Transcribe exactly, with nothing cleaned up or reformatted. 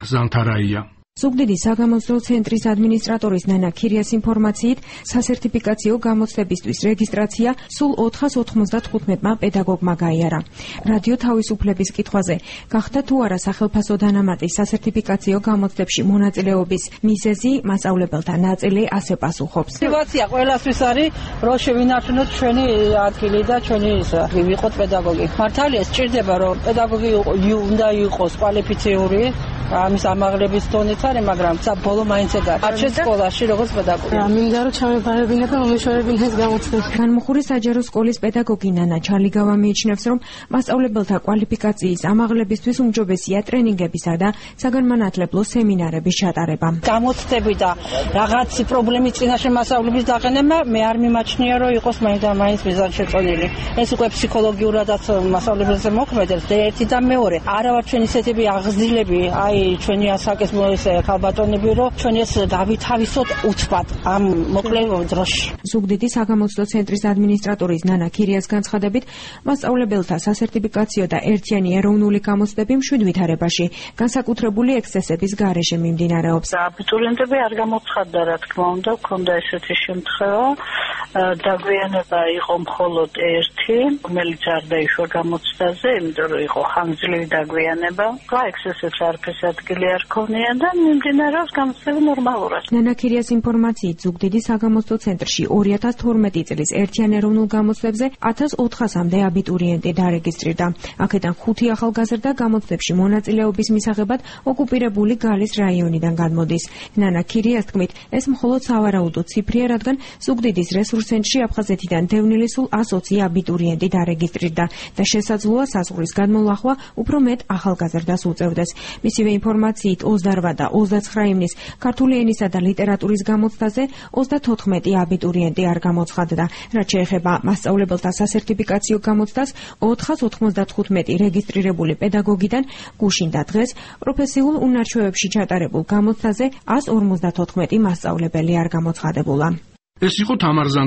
ზანთარაია. ზუგდიდის საგამოცდო ცენტრის ადმინისტრატორის ნანა ქირიას ინფორმაციით, სასერტიფიკაციო გამოცდებისთვის რეგისტრაცია სულ ოთხას ოთხმოცდათხუთმეტმა პედაგოგმა გაიარა. რადიო თავისუფლების კითხვაზე, გახდა თუ არა სახელფასო დანამატი სასერტიფიკაციო გამოცდებში მონაწილეობის მიზეზი, მასწავლებელთა ნაწილი ასე პასუხობს. мотивация ყველასთვის არის, რომ შევინარჩუნოთ ჩვენი ადგილი და ჩვენი ვიყოთ პედაგოგი. მართალია სჭირდება, რომ პედაგოგი უნდა იყოს კვალიფიციური, ამის ამაღლების დონეც არის, მაგრამ საბოლოო მაინც ეგ არის. სკოლაში როგორც პედაგოგი. მინდა რომ ჩამეფარებინა და მომეშორებინა ეს გამოცდება. განმუხური საჯარო სკოლის პედაგოგი ნანა ჩალიგავა მიიჩნევს, რომ მასწავლებელთა კვალიფიკაციის ამაღლებისთვის უმჯობესია ტრენინგებისა და საგანმანათლებლო სემინარების ჩატარება. გამოცდები და რაღაც პრობლემის წინაშე მასწავლების დაყენება მე არ მიმაჩნია, რომ იყოს მაინც და მაინც მიზანშეწონილი. ეს უკვე ფსიქოლოგიურადაც მასწავლებელზე მოქმედებს და ერთი და მეორე. არა ვარ ჩვენ ისეთები აღზრდილები, აი ჩვენი ასაკის მოესე ხალბატონები, რომ ჩვენ ეს გავითავისოთ უცბად ამ მოკლე დროში. ზუგდიდის საგამოცდო ცენტრის ადმინისტრატორის ნანა ქირიას განცხადებით, მასწავლებელთა სასერტიფიკაციო და ერთიანი ეროვნული გამოცდები მშვიდ ვითარებაში, განსაკუთრებული ექსცესების გარეშე მიმდინარეობს. აბიტურიენტები არ გამოცხადდა, რა თქმა უნდა, ქონდა ესეთი შემთხვევა. დაგვიანება იყო მხოლოდ ერთი, რომელიც არ დაიშვა გამოცდაზე, იმიტომ რომ იყო ხანგრძლივი დაგვიანება. კლა ექსცესებს არაფერს ადგილი არ ქონია და მიმდინარეობს გამოცდები ნორმალურად. ნანა ქირიას ინფორმაციით, ზუგდიდის საგამოცდო ცენტრში ორი ათას თორმეტი წლის ერთიან ეროვნულ გამოცდებზე ათას ოთხასამდე აბიტურიენტი დარეგისტრირდა. აქედან ხუთი ახალგაზრდა გამოცდებში მონაწილეობის მისაღებად ოკუპირებული გალის რაიონიდან გადმოდის. ნანა ქირიას თქმით, ეს მხოლოდ სავარაუდო ციფრია, რადგან ზუგდიდის რესურს ცენტრში აფხაზეთიდან დევნილი სულ ას ოცი აბიტურიენტი დარეგისტრირდა და შესაძლოა საზღვრის გადმოლახვა უფრო მეტ ახალგაზრდას უწევდეს. მისივე ინფორმაციით, ოცდარვა და ოცდაცხრა ივნის ქართული ენისა და ლიტერატურის გამოცდაზე ოცდათოთხმეტი აბიტურიენტი არ გამოცხადდა. რაც შეეხება მასწავლებელთა სასერტიფიკაციო გამოცდას, ოთხას ოთხმოცდათხუთმეტი რეგისტრირებული პედაგოგიდან გუშინდა დღეს პროფესიულ უნარჩვევებში ჩატარებულ გამოცდაზე ას ორმოცდათოთხმეტი მასწავლებელი არ გამოცხადებულა. ეს იყო თამარ